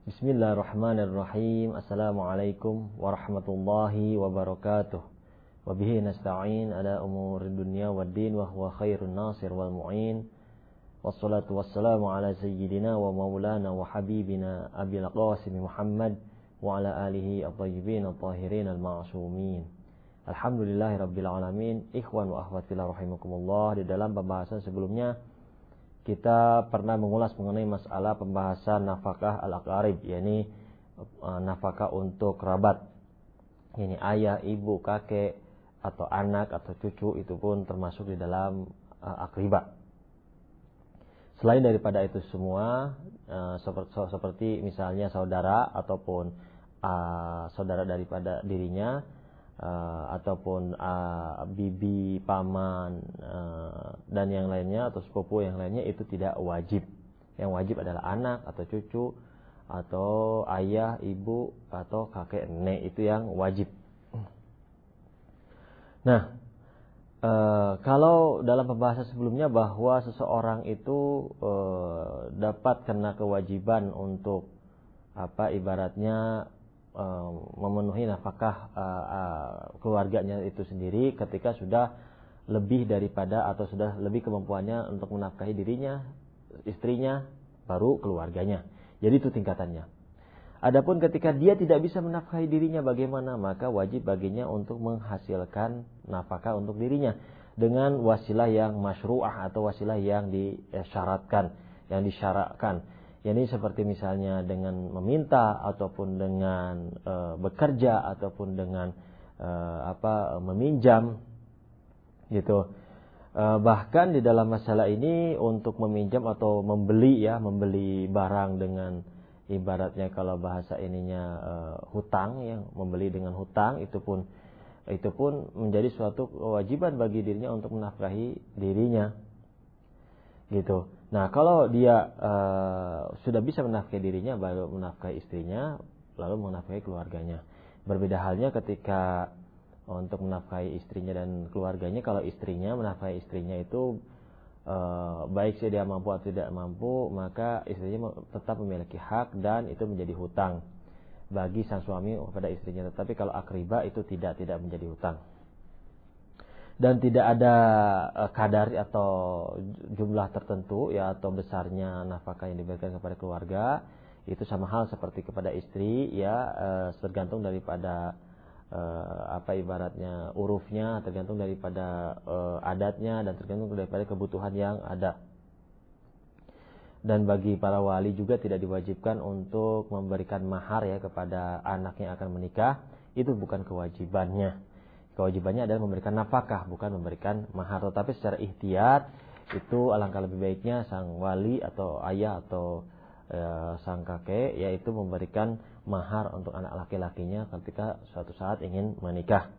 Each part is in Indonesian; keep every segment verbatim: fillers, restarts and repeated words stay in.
Bismillahirrahmanirrahim. Assalamualaikum warahmatullahi wabarakatuh. Wabihi nasta'in ala umuri dunya waddin wa huwa khairun nasir wal mu'in. Wassalatu wassalamu ala sayyidina wa maulana wa habibina Abil Qasim Muhammad wa ala alihi at-tayyibin at-tahirin al-ma'sumin. Alhamdulillahi rabbil alamin. Ikhwan wa akhwat fillah rahimakumullah. Di dalam pembahasan sebelumnya kita pernah mengulas mengenai masalah pembahasan nafkah al-aqarib, yakni uh, nafkah untuk kerabat, yakni ayah, ibu, kakek, atau anak, atau cucu, itu pun termasuk di dalam uh, akribah. Selain daripada itu semua, uh, seperti, seperti misalnya saudara ataupun uh, saudara daripada dirinya, Uh, ataupun uh, bibi, paman, uh, dan yang lainnya atau sepupu yang lainnya, itu tidak wajib. Yang wajib adalah anak atau cucu atau ayah, ibu atau kakek, nenek, itu yang wajib. Nah, uh, kalau dalam pembahasan sebelumnya bahwa seseorang itu uh, dapat kena kewajiban untuk apa ibaratnya memenuhi nafkah uh, uh, keluarganya itu sendiri ketika sudah lebih daripada atau sudah lebih kemampuannya untuk menafkahi dirinya, istrinya, baru keluarganya. Jadi itu tingkatannya. Adapun ketika dia tidak bisa menafkahi dirinya, bagaimana? Maka wajib baginya untuk menghasilkan nafkah untuk dirinya dengan wasilah yang masyru'ah atau wasilah yang disyaratkan, yang disyaratkan. Yani seperti misalnya dengan meminta ataupun dengan e, bekerja ataupun dengan e, apa meminjam gitu. E, bahkan di dalam masalah ini untuk meminjam atau membeli ya, membeli barang dengan ibaratnya kalau bahasa ininya e, hutang, yang membeli dengan hutang, itu pun itu pun menjadi suatu kewajiban bagi dirinya untuk menafkahi dirinya. Gitu. Nah, kalau dia uh, sudah bisa menafkahi dirinya, baru menafkahi istrinya, lalu menafkahi keluarganya. Berbeda halnya ketika untuk menafkahi istrinya dan keluarganya. Kalau istrinya menafkahi istrinya itu uh, baik dia mampu atau tidak mampu, maka istrinya tetap memiliki hak dan itu menjadi hutang bagi sang suami kepada istrinya. Tetapi kalau akribah itu tidak tidak menjadi hutang. Dan tidak ada uh, kadar atau jumlah tertentu ya, atau besarnya nafkah yang diberikan kepada keluarga. Itu sama hal seperti kepada istri ya, uh, tergantung daripada uh, apa ibaratnya urufnya, tergantung daripada uh, adatnya, dan tergantung daripada kebutuhan yang ada. Dan bagi para wali juga tidak diwajibkan untuk memberikan mahar ya kepada anak yang akan menikah. Itu bukan kewajibannya. Kewajibannya adalah memberikan nafkah, bukan memberikan mahar. Tetapi secara ikhtiyat, itu alangkah lebih baiknya sang wali atau ayah atau e, sang kakek, yaitu memberikan mahar untuk anak laki-lakinya ketika suatu saat ingin menikah.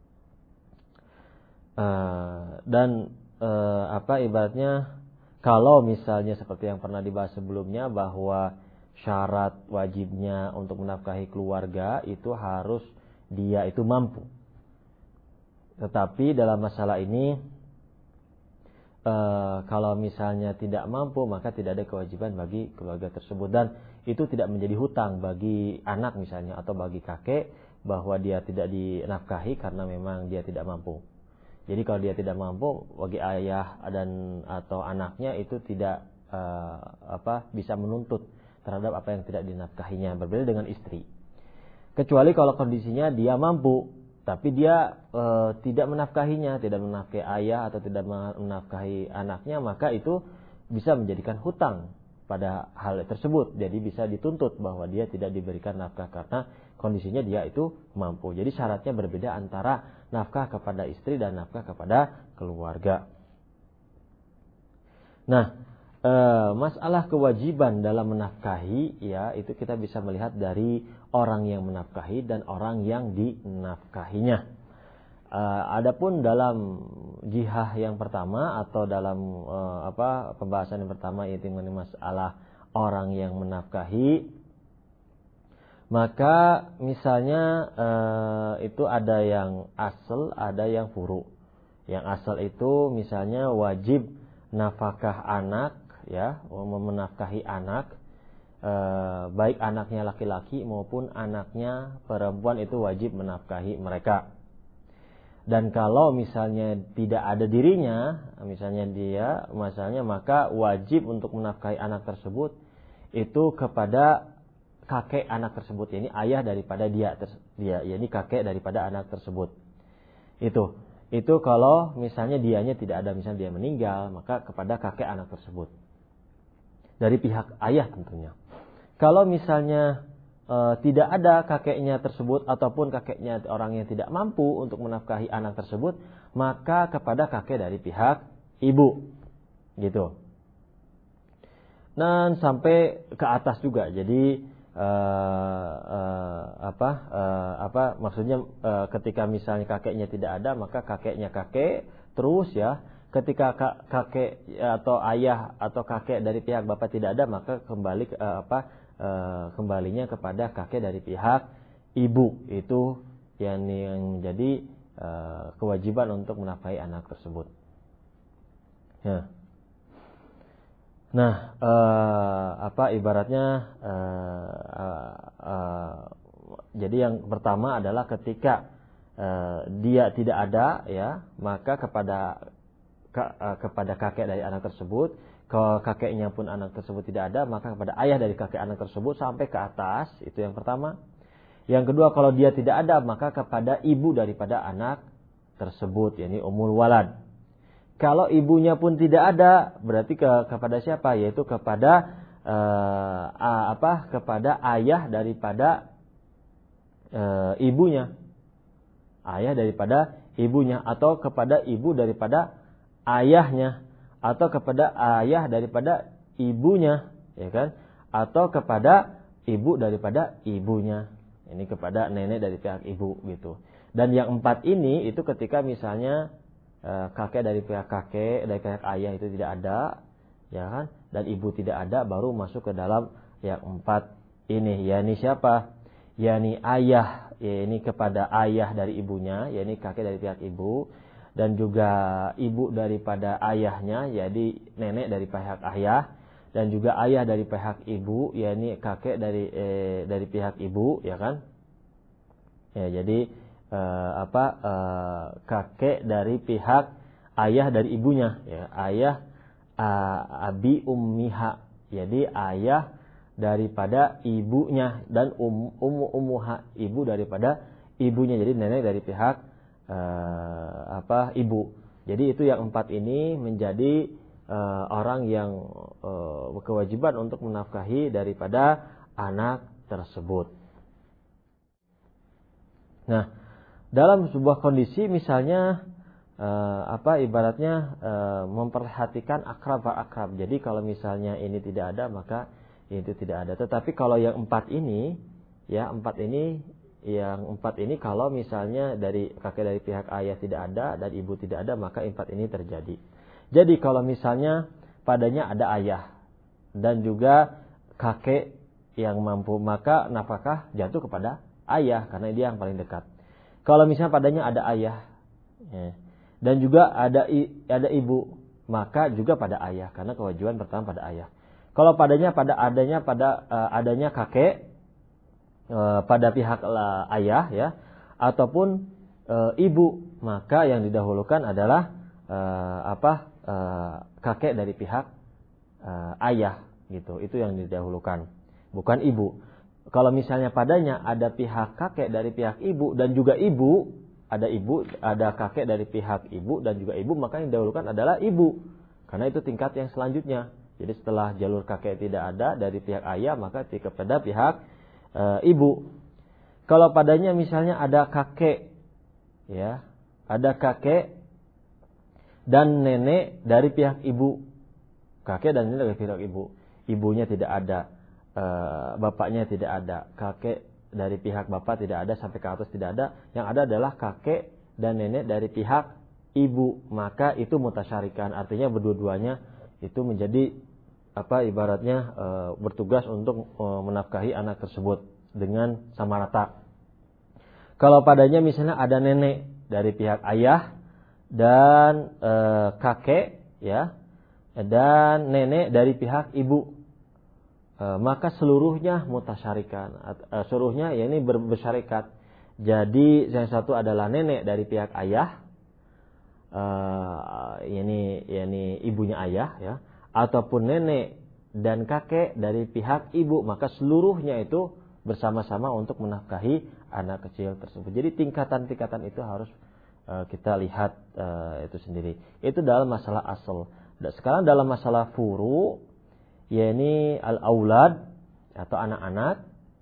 E, dan e, apa ibaratnya, kalau misalnya seperti yang pernah dibahas sebelumnya, bahwa syarat wajibnya untuk menafkahi keluarga itu harus dia itu mampu. Tetapi dalam masalah ini e, kalau misalnya tidak mampu, maka tidak ada kewajiban bagi keluarga tersebut. Dan itu tidak menjadi hutang bagi anak misalnya atau bagi kakek, bahwa dia tidak dinafkahi karena memang dia tidak mampu. Jadi kalau dia tidak mampu, bagi ayah dan atau anaknya itu tidak e, apa bisa menuntut terhadap apa yang tidak dinafkahinya. Berbeda dengan istri. Kecuali kalau kondisinya dia mampu, tapi dia e, tidak menafkahinya, tidak menafkahi ayah atau tidak menafkahi anaknya, maka itu bisa menjadikan hutang pada hal tersebut. Jadi bisa dituntut bahwa dia tidak diberikan nafkah karena kondisinya dia itu mampu. Jadi syaratnya berbeda antara nafkah kepada istri dan nafkah kepada keluarga. Nah, e, masalah kewajiban dalam menafkahi ya, itu kita bisa melihat dari orang yang menafkahi dan orang yang dinafkahinya. Uh, adapun dalam jihah yang pertama atau dalam uh, apa pembahasan yang pertama, yaitu mengenai masalah orang yang menafkahi, maka misalnya uh, itu ada yang asal, ada yang furu. Yang asal itu misalnya wajib nafkah anak ya, menafkahi anak e, baik anaknya laki-laki maupun anaknya perempuan itu wajib menafkahi mereka. Dan kalau misalnya tidak ada dirinya, misalnya dia, misalnya maka wajib untuk menafkahi anak tersebut itu kepada kakek anak tersebut, ini ayah daripada dia, dia, ini kakek daripada anak tersebut. Itu, itu kalau misalnya dianya tidak ada, misalnya dia meninggal, maka kepada kakek anak tersebut dari pihak ayah tentunya. Kalau misalnya E, tidak ada kakeknya tersebut ataupun kakeknya orang yang tidak mampu untuk menafkahi anak tersebut, maka kepada kakek dari pihak ibu, gitu. Dan sampai ke atas juga. Jadi e, e, apa e, apa maksudnya e, ketika misalnya kakeknya tidak ada, maka kakeknya kakek terus ya. Ketika kakek atau ayah atau kakek dari pihak bapak tidak ada, maka kembali e, apa E, kembalinya kepada kakek dari pihak ibu, itu yang, yang menjadi e, kewajiban untuk menafkahi anak tersebut. Ya. Nah, e, apa ibaratnya e, e, e, jadi yang pertama adalah ketika e, dia tidak ada, ya, maka kepada ka, e, kepada kakek dari anak tersebut. Kalau kakeknya pun anak tersebut tidak ada, maka kepada ayah dari kakek anak tersebut sampai ke atas, itu yang pertama. Yang kedua, kalau dia tidak ada, maka kepada ibu daripada anak tersebut, yakni ummul walad. Kalau ibunya pun tidak ada, berarti ke, kepada siapa? Yaitu kepada uh, apa? Kepada ayah daripada uh, ibunya, ayah daripada ibunya, atau kepada ibu daripada ayahnya, atau kepada ayah daripada ibunya, ya kan? Atau kepada ibu daripada ibunya. Ini kepada nenek dari pihak ibu, gitu. Dan yang empat ini itu ketika misalnya e, kakek dari pihak kakek, dari pihak ayah itu tidak ada, ya kan? Dan ibu tidak ada, baru masuk ke dalam yang empat ini. Ya ini siapa? Ya ini ayah, ya ini kepada ayah dari ibunya, ya ini kakek dari pihak ibu. Dan juga ibu daripada ayahnya, jadi nenek dari pihak ayah, dan juga ayah dari pihak ibu, yakni kakek dari eh, dari pihak ibu, ya kan? Ya, jadi eh, apa eh, kakek dari pihak ayah dari ibunya, ya, ayah uh, abi ummiha, jadi ayah daripada ibunya, dan um ummu ummuha, ibu daripada ibunya, jadi nenek dari pihak Uh, apa ibu. Jadi itu yang empat ini menjadi uh, orang yang uh, berkewajiban untuk menafkahi daripada anak tersebut. Nah, dalam sebuah kondisi misalnya uh, apa ibaratnya uh, memperhatikan akrab akrab. Jadi kalau misalnya ini tidak ada, maka itu tidak ada. Tetapi kalau yang empat ini, ya empat ini Yang empat ini kalau misalnya dari kakek dari pihak ayah tidak ada dan ibu tidak ada, maka empat ini terjadi. Jadi kalau misalnya padanya ada ayah dan juga kakek yang mampu, maka nafkah jatuh kepada ayah karena dia yang paling dekat. Kalau misalnya padanya ada ayah, ya, dan juga ada ada ibu, maka juga pada ayah karena kewajiban pertama pada ayah. Kalau padanya pada adanya pada uh, adanya kakek pada pihak ayah, ya, ataupun e, ibu, maka yang didahulukan adalah e, apa e, kakek dari pihak e, ayah, gitu. Itu yang didahulukan, bukan ibu. Kalau misalnya padanya ada pihak kakek dari pihak ibu dan juga ibu, ada ibu, ada kakek dari pihak ibu dan juga ibu, maka yang didahulukan adalah ibu, karena itu tingkat yang selanjutnya. Jadi setelah jalur kakek tidak ada dari pihak ayah, maka kepada pihak E, ibu. Kalau padanya misalnya ada kakek, ya, ada kakek dan nenek dari pihak ibu, kakek dan nenek dari pihak ibu, ibunya tidak ada, e, bapaknya tidak ada, kakek dari pihak bapak tidak ada, sampai ke atas tidak ada, yang ada adalah kakek dan nenek dari pihak ibu, maka itu mutasyarikan, artinya berdua-duanya itu menjadi apa ibaratnya e, bertugas untuk e, menafkahi anak tersebut dengan sama rata. Kalau padanya misalnya ada nenek dari pihak ayah dan e, kakek, ya, dan nenek dari pihak ibu, uh, maka seluruhnya mutasyarikan, uh, seluruhnya ya ini ber- bersyarikat. Jadi yang satu adalah nenek dari pihak ayah, uh, ini ini ibunya ayah ya, ataupun nenek dan kakek dari pihak ibu, maka seluruhnya itu bersama-sama untuk menafkahi anak kecil tersebut. Jadi tingkatan-tingkatan itu harus uh, kita lihat uh, itu sendiri. Itu dalam masalah asal. Dan sekarang dalam masalah furu, yakni al-aulad atau anak-anak,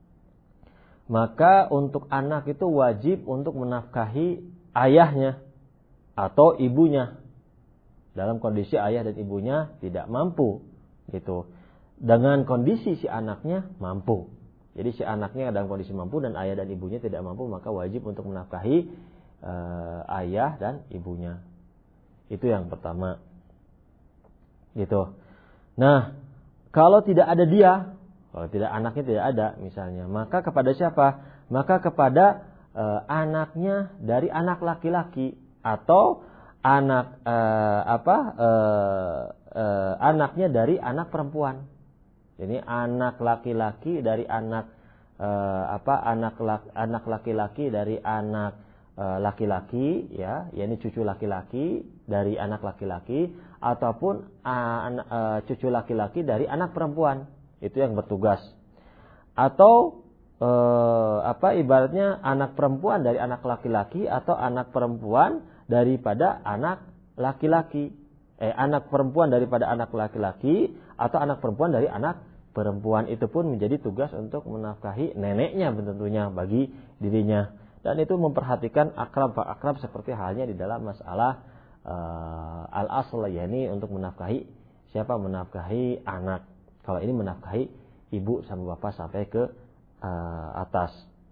maka untuk anak itu wajib untuk menafkahi ayahnya atau ibunya dalam kondisi ayah dan ibunya tidak mampu gitu. Dengan kondisi si anaknya mampu. Jadi si anaknya dalam kondisi mampu dan ayah dan ibunya tidak mampu, maka wajib untuk menafkahi uh, ayah dan ibunya. Itu yang pertama. Gitu. Nah, kalau tidak ada dia, kalau tidak anaknya tidak ada misalnya, maka kepada siapa? Maka kepada e, anaknya dari anak laki-laki atau anak e, apa? E, e, anaknya dari anak perempuan. Jadi anak laki-laki dari anak e, apa? Anak laki, anak laki-laki dari anak e, laki-laki, ya, yakni cucu laki-laki dari anak laki-laki ataupun a, a, cucu laki-laki dari anak perempuan. Itu yang bertugas. Atau e, apa ibaratnya anak perempuan dari anak laki-laki atau anak perempuan daripada anak laki-laki. Eh anak perempuan daripada anak laki-laki atau anak perempuan dari anak perempuan, itu pun menjadi tugas untuk menafkahi neneknya tentunya bagi dirinya. Dan itu memperhatikan akrab-akrab seperti halnya di dalam masalah e, al-asl, yakni untuk menafkahi siapa menafkahi anak. Kalau ini menafkahi ibu sama bapak sampai ke uh, atas.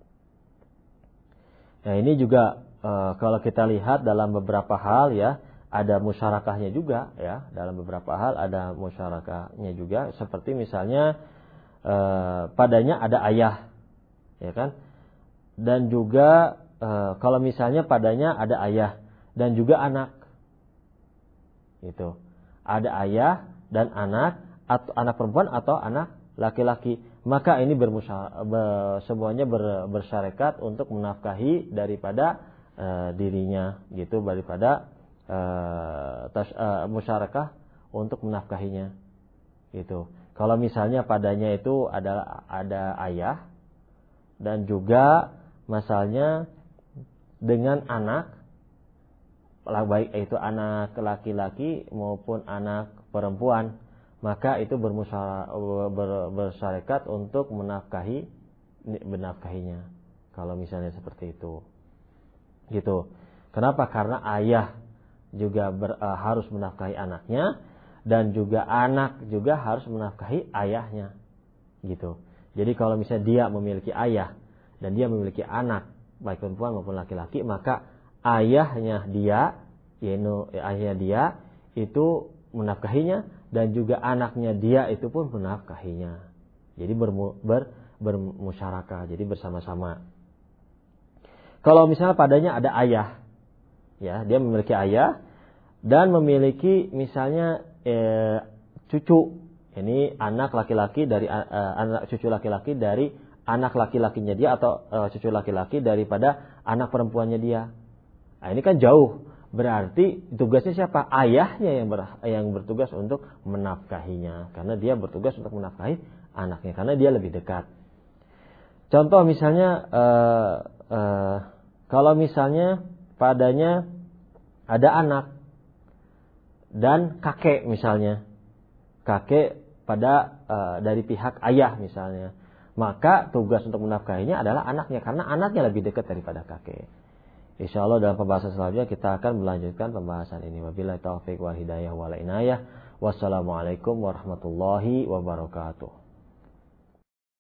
Nah ini juga uh, kalau kita lihat dalam beberapa hal ya, ada musyarakahnya juga ya. Dalam beberapa hal ada musyarakahnya juga. Seperti misalnya uh, padanya ada ayah, ya kan? Dan juga uh, kalau misalnya padanya ada ayah dan juga anak, itu ada ayah dan anak, atau anak perempuan atau anak laki-laki, maka ini bermusya, ber, semuanya ber, bersyarekat untuk menafkahi daripada uh, dirinya gitu, daripada uh, tas, uh, musyarakah untuk menafkahinya gitu. Kalau misalnya padanya itu adalah ada ayah dan juga masalahnya dengan anak, baik itu anak laki-laki maupun anak perempuan, maka itu bersyarekat untuk menafkahi menafkahinya. Kalau misalnya seperti itu, gitu. Kenapa? Karena ayah juga ber, uh, harus menafkahi anaknya dan juga anak juga harus menafkahi ayahnya, gitu. Jadi kalau misalnya dia memiliki ayah dan dia memiliki anak baik perempuan maupun laki-laki, maka ayahnya dia, yaitu ayahnya dia itu menafkahinya dan juga anaknya dia itu pun menafkahinya. Jadi bermu, ber, bermusyarakah, jadi bersama-sama. Kalau misalnya padanya ada ayah, ya dia memiliki ayah dan memiliki misalnya eh, cucu, ini anak laki-laki dari eh, anak cucu laki-laki dari anak laki-lakinya dia atau eh, cucu laki-laki daripada anak perempuannya dia. Nah ini kan jauh. Berarti tugasnya siapa? Ayahnya yang ber, yang bertugas untuk menafkahinya, karena dia bertugas untuk menafkahi anaknya, karena dia lebih dekat. Contoh misalnya, uh, uh, kalau misalnya padanya ada anak dan kakek misalnya, kakek pada uh, dari pihak ayah misalnya, maka tugas untuk menafkahinya adalah anaknya, karena anaknya lebih dekat daripada kakek. Insyaallah dalam pembahasan selanjutnya kita akan melanjutkan pembahasan ini. Wabillahi taufiq wal hidayah wal inayah. Wassalamualaikum warahmatullahi wabarakatuh.